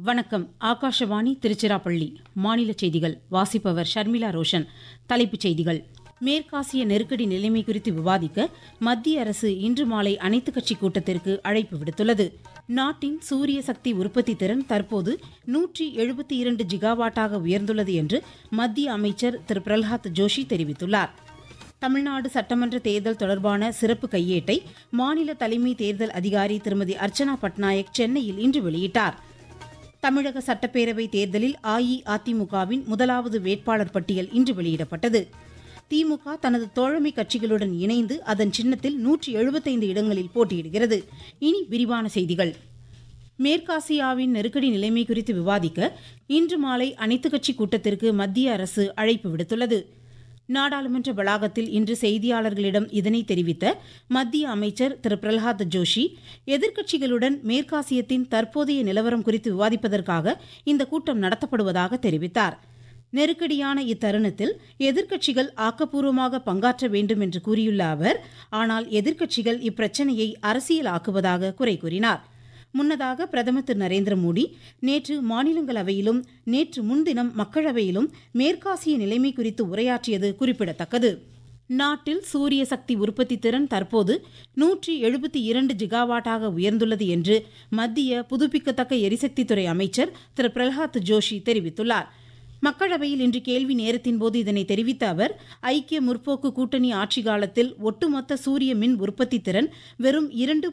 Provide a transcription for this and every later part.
வணக்கம். ஆகாஷவாணி திருச்சிராப்பள்ளி. மாநில செய்திகள் வாசிப்பவர் ஷர்மிளா ரோஷன். தலைப்புச் செய்திகள். மேற்காசிய நெருக்கடி நிலைமை குறித்து விவாதிக்க மத்திய அரசு இன்று மாலை அனைத்துக் கட்சி கூட்டத்திற்கு அழைப்பு விடுத்துள்ளது. நாட்டின் சூரிய சக்தி உற்பத்தி திறன் தற்போது 172 ஜிகாவாட்டாக உயர்ந்துள்ளது என்று மத்திய அமைச்சர் திரு பிரல்ஹாத் ஜோஷி தெரிவித்துள்ளார். தமிழ்நாடு சட்டமன்ற தேர்தல் தொடர்பான சிறப்பு கையேட்டை மாநில தலைமை தேர்தல் அதிகாரி திருமதி அர்ச்சனா பட்நாயக் சென்னையில் இன்று வெளியிட்டார். தமிழக சட்டப்பேரவை தேர்தலில் அஇஅதிமுகவின் முதலாவது வேட்பாளர் பட்டியல் இன்று வெளியிடப்பட்டது. திமுக தனது தோழமை கட்சிகளுடன் இணைந்து அதன் சின்னத்தில் 175 இடங்களில் போட்டியிடுகிறது. இனி விரிவான செய்திகள். மேற்காசியாவின் நெருக்கடி நிலைமை குறித்து விவாதிக்க இன்று மாலை அனைத்துக் கட்சி கூட்டத்திற்கு மத்திய அரசு அழைப்பு விடுத்துள்ளது. நாடாளுமன்ற வளாகத்தில் இன்று செய்தியாளர்களிடம் இதனை தெரிவித்த மத்திய அமைச்சர் திரு பிரல்ஹாத் ஜோஷி, எதிர்க்கட்சிகளுடன் மேற்காசியத்தின் தற்போதைய நிலவரம் குறித்து விவாதிப்பதற்காக இந்த கூட்டம் நடத்தப்படுவதாக தெரிவித்தார். நெருக்கடியான இத்தருணத்தில் எதிர்க்கட்சிகள் ஆக்கப்பூர்வமாக பங்காற்ற வேண்டும் என்று கூறியுள்ள அவர், ஆனால் எதிர்க்கட்சிகள் இப்பிரச்சனையை அரசியலாக்குவதாக குறை கூறினார். முன்னதாக பிரதமர் திரு நரேந்திர மோடி நேற்று மாநிலங்களவையிலும் நேற்று முன்தினம் மக்களவையிலும் மேற்காசிய நிலைமை குறித்து உரையாற்றியது குறிப்பிடத்தக்கது. நாட்டில் சூரிய சக்தி உற்பத்தி திறன் தற்போது 172 ஜிகாவாட்டாக உயர்ந்துள்ளது என்று மத்திய புதுப்பிக்கத்தக்க எரிசக்தித்துறை அமைச்சர் திரு பிரல்ஹாத் ஜோஷி தெரிவித்துள்ளார். மக்களவையில் இன்று கேள்வி நேரத்தின்போது இதனை தெரிவித்த அவர், ஐக்கிய முற்போக்கு கூட்டணி ஆட்சி காலத்தில் ஒட்டுமொத்த சூரிய மின் உற்பத்தி திறன் வெறும்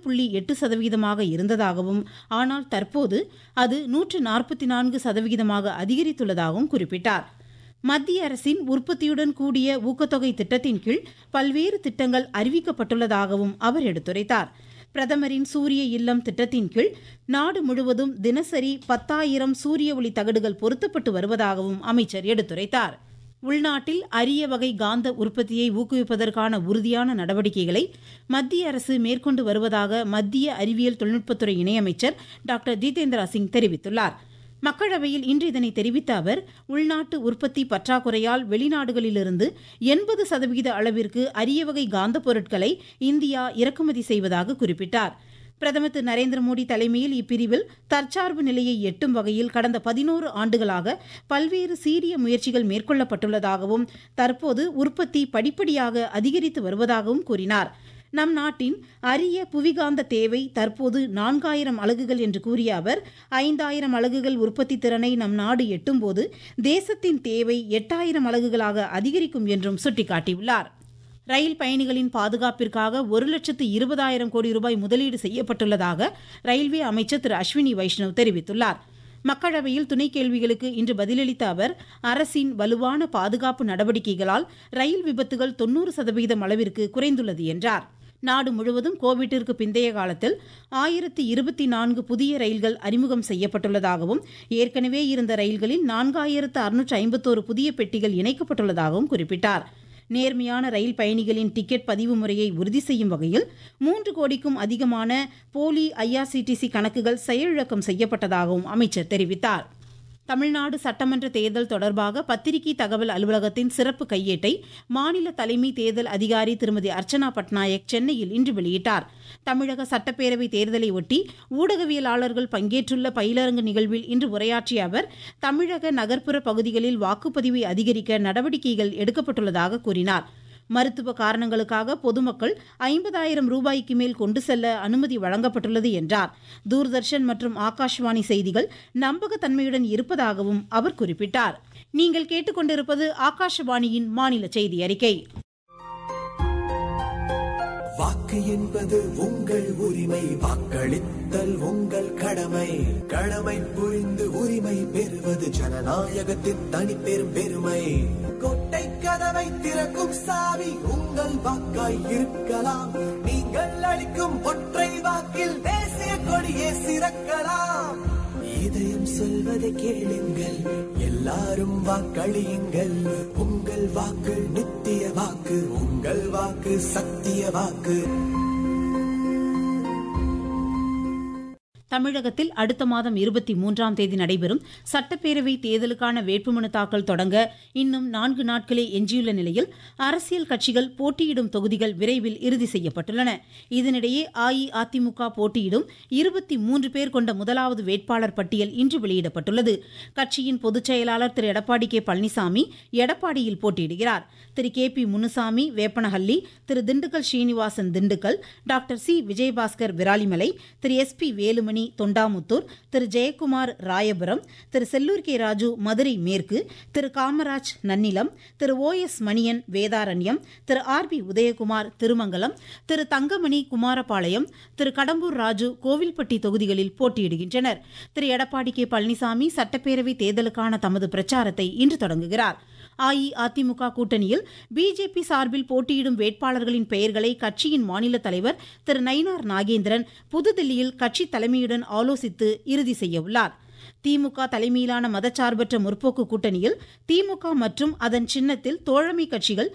2.8% இருந்ததாகவும், ஆனால் தற்போது அது 144% அதிகரித்துள்ளதாகவும் குறிப்பிட்டார். மத்திய அரசின் உற்பத்தியுடன் கூடிய ஊக்கத்தொகை திட்டத்தின் கீழ் பல்வேறு திட்டங்கள் அறிவிக்கப்பட்டுள்ளதாகவும் அவர் எடுத்துரைத்தார். பிரதமரின் சூரிய இல்லம் திட்டத்தின் கீழ் நாடு முழுவதும் தினசரி 10,000 சூரிய ஒளி தகடுகள் பொருத்தப்பட்டு வருவதாகவும் அமைச்சர் எடுத்துரைத்தார். உள்நாட்டில் அரிய வகை காந்த உற்பத்தியை ஊக்குவிப்பதற்கான உறுதியான நடவடிக்கைகளை மத்திய அரசு மேற்கொண்டு வருவதாக மத்திய அறிவியல் தொழில்நுட்பத்துறை இணையமைச்சர் டாக்டர் ஜிதேந்திர சிங் தெரிவித்துள்ளார். மக்களவையில் இன்று இதனை தெரிவித்த அவர், உள்நாட்டு உற்பத்தி பற்றாக்குறையால் வெளிநாடுகளிலிருந்து 80% அளவிற்கு அரிய வகை காந்த பொருட்களை இந்தியா இறக்குமதி செய்வதாக குறிப்பிட்டார். பிரதமர் திரு நரேந்திர மோடி தலைமையில் இப்பிரிவில் தற்சார்பு நிலையை எட்டும் வகையில் கடந்த 11 ஆண்டுகளாக பல்வேறு சீரிய முயற்சிகள் மேற்கொள்ளப்பட்டுள்ளதாகவும், தற்போது உற்பத்தி படிப்படியாக அதிகரித்து வருவதாகவும் கூறினார். நம் நாட்டின் அரிய புவிகாந்த தேவை தற்போது 4000 அலகுகள் என்று கூறிய அவர், 5000 அலகுகள் உற்பத்தி திறனை நம் நாடு எட்டும்போது தேசத்தின் தேவை 8000 அலகுகளாக அதிகரிக்கும் என்றும் சுட்டிக்காட்டியுள்ளார். ரயில் பயணிகளின் பாதுகாப்பிற்காக 1,20,000 கோடி ரூபாய் முதலீடு செய்யப்பட்டுள்ளதாக ரயில்வே அமைச்சர் திரு அஸ்வினி வைஷ்ணவ் தெரிவித்துள்ளார். மக்களவையில் துணை கேள்விகளுக்கு இன்று பதிலளித்த அவர், அரசின் வலுவான பாதுகாப்பு நடவடிக்கைகளால் ரயில் விபத்துகள் 90% அளவிற்கு குறைந்துள்ளது என்றார். நாடு முழுவதும் கோவிட்டிற்கு பிந்தைய காலத்தில் 1024 புதிய ரயில்கள் அறிமுகம் செய்யப்பட்டுள்ளதாகவும், ஏற்கனவே இருந்த ரயில்களில் 4651 புதிய பெட்டிகள் இணைக்கப்பட்டுள்ளதாகவும் குறிப்பிட்டார். நேர்மையான ரயில் பயணிகளின் டிக்கெட் பதிவு முறையை உறுதி செய்யும் வகையில் 3 கோடிக்கும் அதிகமான போலி IRCTC கணக்குகள் செயலிழக்கம் செய்யப்பட்டதாகவும் அமைச்சர் தெரிவித்தார். தமிழ்நாடு சட்டமன்ற தேர்தல் தொடர்பாக பத்திரிகை தகவல் அலுவலகத்தின் சிறப்பு கையேட்டை மாநில தலைமை தேர்தல் அதிகாரி திருமதி அர்ச்சனா பட்நாயக் சென்னையில் இன்று வெளியிட்டார். தமிழக சட்டப்பேரவை தேர்தலை ஒட்டி ஊடகவியலாளர்கள் பங்கேற்றுள்ள பயிலரங்கு நிகழ்வில் இன்று உரையாற்றிய அவர், தமிழக நகர்ப்புற பகுதிகளில் வாக்குப்பதிவை அதிகரிக்க நடவடிக்கைகள் எடுக்கப்பட்டுள்ளதாக கூறினார். மருத்துவ காரணங்களுக்காக பொதுமக்கள் 50,000 ரூபாய்க்கு மேல் கொண்டு செல்ல அனுமதி வழங்கப்பட்டுள்ளது என்றார். தூர்தர்ஷன் மற்றும் ஆகாஷ்வாணி செய்திகள் நம்பகத்தன்மையுடன் இருப்பதாகவும் அவர் குறிப்பிட்டார். நீங்கள் கேட்டுக்கொண்டிருப்பது ஆகாஷவாணியின் மாநில செய்தி அறிக்கை. வாக்கு என்பது உங்கள் உரிமை, வாக்களித்தல் உங்கள் கடமை. கடமை புரிந்து உரிமை பெறுவது ஜனநாயகத்தின் தனிப்பெரும் பெருமை. கொட்டை கதவை திறக்கும் சாவி உங்கள் வாக்காய் இருக்கலாம். நீங்கள் அளிக்கும் ஒற்றை வாக்கில் தேசிய கொடியே சிறக்கலாம். இதயம் சொல்வதை கேளுங்கள், எல்லாரும் வாக்களியுங்கள். உங்கள் வாக்கு நித்திய வாக்கு, உங்கள் வாக்கு சத்திய வாக்கு. தமிழகத்தில் அடுத்த மாதம் 23ஆம் தேதி நடைபெறும் சட்டப்பேரவை தேர்தலுக்கான வேட்புமனு தாக்கல் தொடங்க இன்னும் 4 நாட்களே எஞ்சியுள்ள நிலையில் அரசியல் கட்சிகள் போட்டியிடும் தொகுதிகள் விரைவில் இறுதி செய்யப்பட்டுள்ளன. இதனிடையே அஇஅதிமுக போட்டியிடும் 23 பேர் கொண்ட முதலாவது வேட்பாளர் பட்டியல் இன்று வெளியிடப்பட்டுள்ளது. கட்சியின் பொதுச் செயலாளர் திரு எடப்பாடி கே பழனிசாமி எடப்பாடியில் போட்டியிடுகிறார். திரு கே பி முனுசாமி வேப்பனஹள்ளி, திரு திண்டுக்கல் ஸ்ரீனிவாசன் திண்டுக்கல், டாக்டர் சி விஜயபாஸ்கர் விராலிமலை, திரு எஸ் பி வேலுமணி தொண்டாமுத்தூர், திரு ஜெயக்குமார் ராயபுரம், திரு செல்லூர் கே ராஜு மதுரை மேற்கு, திரு காமராஜ் நன்னிலம், திரு ஓ எஸ் மணியன் வேதாரண்யம், திரு ஆர் பி உதயகுமார் திருமங்கலம், திரு தங்கமணி குமாரபாளையம், திரு கடம்பூர் ராஜு கோவில்பட்டி தொகுதிகளில் போட்டியிடுகின்றனர். திரு எடப்பாடி கே பழனிசாமி சட்டப்பேரவை தேர்தலுக்கான தமது பிரச்சாரத்தை இன்று தொடங்குகிறார். அஇஅதிமுக கூட்டணியில் பிஜேபி சார்பில் போட்டியிடும் வேட்பாளர்களின் பெயர்களை கட்சியின் மாநில தலைவர் திரு நயினார் நாகேந்திரன் புதுதில்லியில் கட்சி தலைமையுடன் ஆலோசித்து இறுதி செய்ய உள்ளார். திமுக தலைமையிலான மதச்சார்பற்ற முற்போக்கு கூட்டணியில் திமுக மற்றும் அதன் சின்னத்தில் தோழமை கட்சிகள்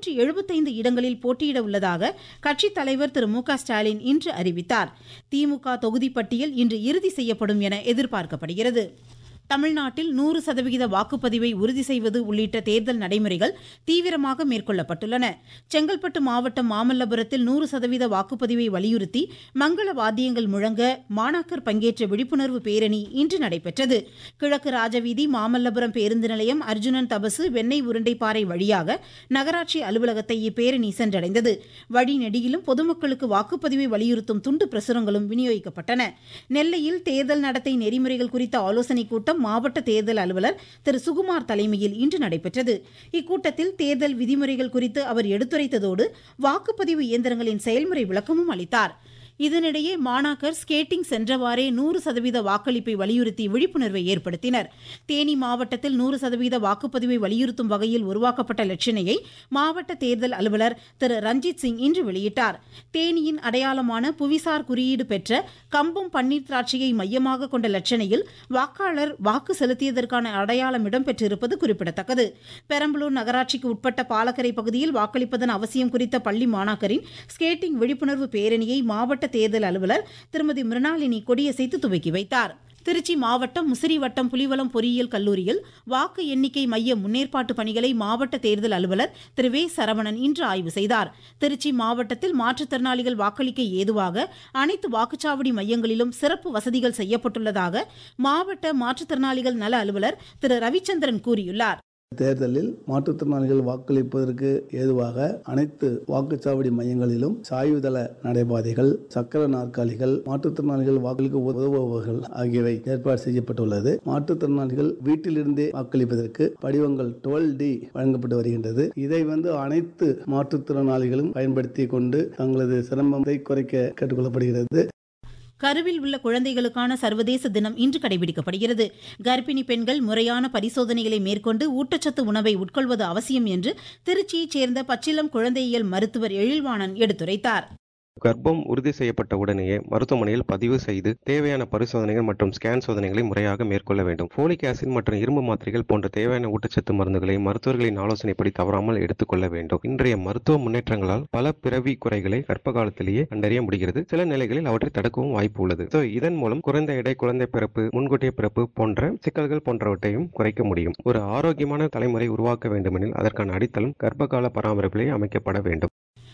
175 இடங்களில் போட்டியிட உள்ளதாக கட்சித் தலைவர் திரு மு க ஸ்டாலின் இன்று அறிவித்தார். திமுக தொகுதி பட்டியல் இன்று இறுதி செய்யப்படும் என எதிர்பார்க்கப்படுகிறது. தமிழ்நாட்டில் 100% வாக்குப்பதிவை உறுதி செய்வது உள்ளிட்ட தேர்தல் நடைமுறைகள் தீவிரமாக மேற்கொள்ளப்பட்டுள்ளன. செங்கல்பட்டு மாவட்டம் மாமல்லபுரத்தில் 100% வாக்குப்பதிவை வலியுறுத்தி மங்கள வாத்தியங்கள் முழங்க மாணாக்கர் பங்கேற்ற விழிப்புணர்வு பேரணி இன்று நடைபெற்றது. கிழக்கு ராஜவீதி, மாமல்லபுரம் பேருந்து நிலையம், அர்ஜுனன் தபசு, வெண்ணெய் உருண்டைப்பாறை வழியாக நகராட்சி அலுவலகத்தை இப்பேரணி சென்றடைந்தது. வழிநெடுகிலும் பொதுமக்களுக்கு வாக்குப்பதிவை வலியுறுத்தும் துண்டு பிரசுரங்களும் விநியோகிக்கப்பட்டன. நெல்லையில் தேர்தல் நடத்தை நெறிமுறைகள் குறித்த ஆலோசனைக் கூட்டம் மாவட்ட தேர்தல் அலுவலர் திரு சுகுமார் தலைமையில் இன்று நடைபெற்றது. இக்கூட்டத்தில் தேர்தல் விதிமுறைகள் குறித்து அவர் எடுத்துரைத்ததோடு வாக்குப்பதிவு இயந்திரங்களின் செயல்முறை விளக்கமும் அளித்தார். இதனிடையே மாணாக்கர் ஸ்கேட்டிங் சென்றவாறே 100% வாக்களிப்பை வலியுறுத்தி விழிப்புணர்வை ஏற்படுத்தினர். தேனி மாவட்டத்தில் 100% வாக்குப்பதிவை வலியுறுத்தும் வகையில் உருவாக்கப்பட்ட லட்சணையை மாவட்ட தேர்தல் அலுவலர் திரு ரஞ்சித் சிங் இன்று வெளியிட்டார். தேனியின் அடையாளமான புவிசார் குறியீடு பெற்ற கம்பம் பன்னீர் திராட்சையை மையமாக கொண்ட லட்சணையில் வாக்காளர் வாக்கு செலுத்தியதற்கான அடையாளம் இடம்பெற்றிருப்பது குறிப்பிடத்தக்கது. பெரம்பலூர் நகராட்சிக்கு உட்பட்ட பாலக்கரை பகுதியில் வாக்களிப்பதன் அவசியம் குறித்த பள்ளி மாணாக்கரின் ஸ்கேட்டிங் விழிப்புணர்வு பேரணியை மாவட்ட தேர்தல் அலுவலர் திருமதி மிருணாளினி கொடியசைத்து துவக்கி வைத்தார். திருச்சி மாவட்டம் முசிறிவட்டம் புலிவலம் பொறியியல் கல்லூரியில் வாக்கு எண்ணிக்கை மைய முன்னேற்பாட்டு பணிகளை மாவட்ட தேர்தல் அலுவலர் திரு வே சரவணன் இன்று ஆய்வு செய்தார். திருச்சி மாவட்டத்தில் மாற்றுத்திறனாளிகள் வாக்களிக்க ஏதுவாக அனைத்து வாக்குச்சாவடி மையங்களிலும் சிறப்பு வசதிகள் செய்யப்பட்டுள்ளதாக மாவட்ட மாற்றுத்திறனாளிகள் நல அலுவலர் திரு ரவிச்சந்திரன் கூறியுள்ளார். தேர்தலில் மாற்றுத்திறனாளிகள் வாக்களிப்பதற்கு ஏதுவாக அனைத்து வாக்குச்சாவடி மையங்களிலும் சாய்வுதள நடைபாதைகள், சக்கர நாற்காலிகள், மாற்றுத்திறனாளிகள் வாக்களிக்க உதவுபவர்கள் ஆகியவை ஏற்பாடு செய்யப்பட்டுள்ளது. மாற்றுத்திறனாளிகள் வீட்டிலிருந்தே வாக்களிப்பதற்கு படிவங்கள் 12D வழங்கப்பட்டு வருகின்றது. இதை அனைத்து மாற்றுத்திறனாளிகளும் பயன்படுத்தி கொண்டு தங்களது சிரமத்தை குறைக்க கேட்டுக்கொள்ளப்படுகிறது. கருவில் உள்ள குழந்தைகளுக்கான சர்வதேச தினம் இன்று கடைபிடிக்கப்படுகிறது. கர்ப்பிணி பெண்கள் முறையான பரிசோதனைகளை மேற்கொண்டு ஊட்டச்சத்து உணவை உட்கொள்வது அவசியம் என்று திருச்சியைச் சேர்ந்த பச்சிளம் குழந்தையியல் மருத்துவர் எழில்வாணன் எடுத்துரைத்தார். கர்ப்பம் உறுதி செய்யப்பட்ட உடனேயே மருத்துவமனையில் பதிவு செய்து தேவையான பரிசோதனைகள் மற்றும் ஸ்கேன் சோதனைகளை முறையாக மேற்கொள்ள வேண்டும். போலிக் ஆசிட் மற்றும் இரும்பு மாத்திரைகள் போன்ற தேவையான ஊட்டச்சத்து மருந்துகளை மருத்துவர்களின் ஆலோசனைப்படி தவறாமல் எடுத்துக்கொள்ள வேண்டும். இன்றைய மருத்துவ முன்னேற்றங்களால் பல பிறவி குறைகளை கர்ப்ப காலத்திலேயே கண்டறிய முடிகிறது. சில நிலைகளில் அவற்றை தடுக்கவும் வாய்ப்பு உள்ளது. இதன் மூலம் குறைந்த எடை, குழந்தை பிறப்பு, முன்கூட்டிய பிறப்பு போன்ற சிக்கல்கள் போன்றவற்றையும் குறைக்க முடியும். ஒரு ஆரோக்கியமான தலைமுறை உருவாக்க வேண்டுமெனில் அதற்கான அடித்தளம் கர்ப்ப கால பராமரிப்பிலே அமைக்கப்பட வேண்டும்.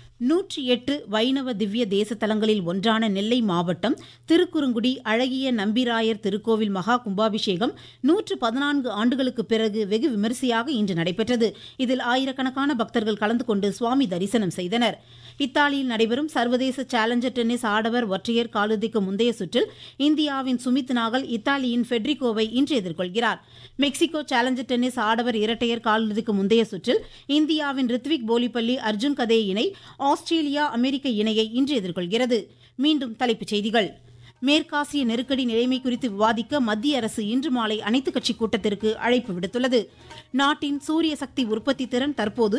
108 வைணவ திவ்ய தேச தலங்களில் ஒன்றான நெல்லை மாவட்டம் திருக்குறுங்குடி அழகிய நம்பிராயர் திருக்கோவில் மகா கும்பாபிஷேகம் 114 ஆண்டுகளுக்கு பிறகு வெகு விமரிசையாக இன்று நடைபெற்றது. இதில் ஆயிரக்கணக்கான பக்தர்கள் கலந்து கொண்டு சுவாமி தரிசனம் செய்தனர். இத்தாலியில் நடைபெறும் சர்வதேச சேலஞ்சர் டென்னிஸ் ஆடவர் ஒற்றையர் காலிறுதிக்கு முந்தைய சுற்றில் இந்தியாவின் சுமித் நாகல் இத்தாலியின் ஃபெட்ரிகோவை இன்று எதிர்கொள்கிறார். மெக்சிகோ சேலஞ்சர் டென்னிஸ் ஆடவர் இரட்டையர் காலிறுதிக்கு முந்தைய சுற்றில் இந்தியாவின் ரித்விக் போலிப்பள்ளி அர்ஜுன் கதே இணை ஆஸ்திரேலியா அமெரிக்க இணையை இன்று எதிர்கொள்கிறது. மீண்டும் தலைப்புச் செய்திகள். மேற்காசிய நெருக்கடி நிலைமை குறித்து விவாதிக்க மத்திய அரசு இன்று மாலை அனைத்துக் கட்சி கூட்டத்திற்கு அழைப்பு விடுத்துள்ளது. நாட்டின் சூரிய சக்தி உற்பத்தி திறன் தற்போது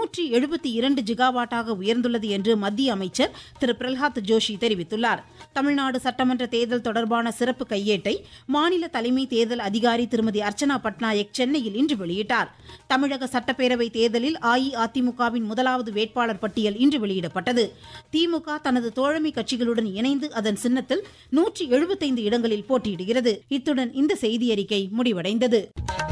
172 ஜிகாவாட்டாக உயர்ந்துள்ளது என்று மத்திய அமைச்சர் திரு பிரல்ஹாத் ஜோஷி தெரிவித்துள்ளார். தமிழ்நாடு சட்டமன்ற தேர்தல் தொடர்பான சிறப்பு கையேட்டை மாநில தலைமை தேர்தல் அதிகாரி திருமதி அர்ச்சனா பட்நாயக் சென்னையில் இன்று வெளியிட்டார். தமிழக சட்டப்பேரவை தேர்தலில் அஇஅதிமுகவின் முதலாவது வேட்பாளர் பட்டியல் இன்று வெளியிடப்பட்டது. திமுக தனது தோழமை கட்சிகளுடன் இணைந்து அதன் சின்னத்தில் 175 இடங்களில் போட்டியிடுகிறது. இத்துடன் இந்த செய்தியறிக்கை முடிவடைந்தது.